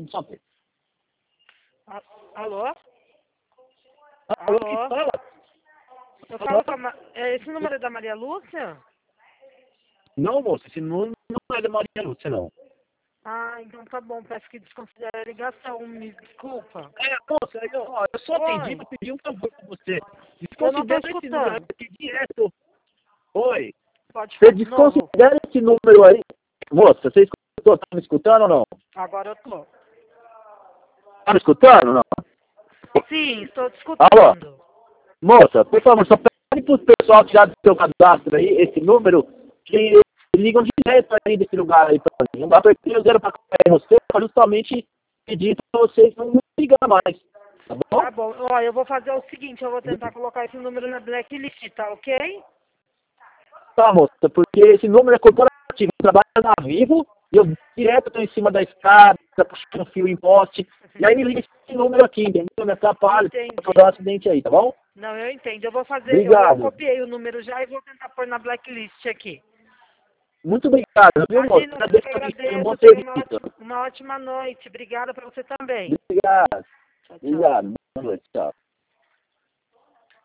Vamos só ver. Alô? Alô, quem Alô? fala? Eu falo com esse número é da Maria Lúcia? Não, moça, esse número não é da Maria Lúcia, não. Ah, então tá bom, peço que desconsidere a ligação, me desculpa. Moça, eu só atendi Oi, pra pedir um favor pra você. eu não tô Desconsidera esse número escutando. aqui direto. Oi, Pode você falar de novo? desconsidera esse número aí. Moça, você escutou? Tá me escutando ou não? Agora eu tô. Tá me escutando ou não? Sim, estou te Alô? escutando. Moça, por favor, só pede pro pessoal tirar do seu cadastro aí esse número que eles ligam direto aí desse lugar aí pra mim. Eu apertei o zero pra você pra justamente pedir pra vocês não me ligar mais. Tá bom? Tá bom, ó, eu vou fazer o seguinte, eu vou tentar colocar esse número na blacklist, tá ok? Tá, moça, porque esse número é corporativo, eu trabalho na Vivo e eu direto tô em cima da escada, puxando fio em poste, e aí me liga esse número aqui, entendeu? Me atrapalha, pra Entendi. dar um acidente aí, tá bom? Não, eu entendo. Eu Obrigado. copiei o número já e vou tentar pôr na blacklist aqui. Muito obrigado, viu, moça? Imagina, eu Agradeço que aí, um bom agradeço. Tenha serviço. uma ótima noite. Obrigada para você também. Obrigado. Tchau, tchau. Obrigado. Boa noite, tchau.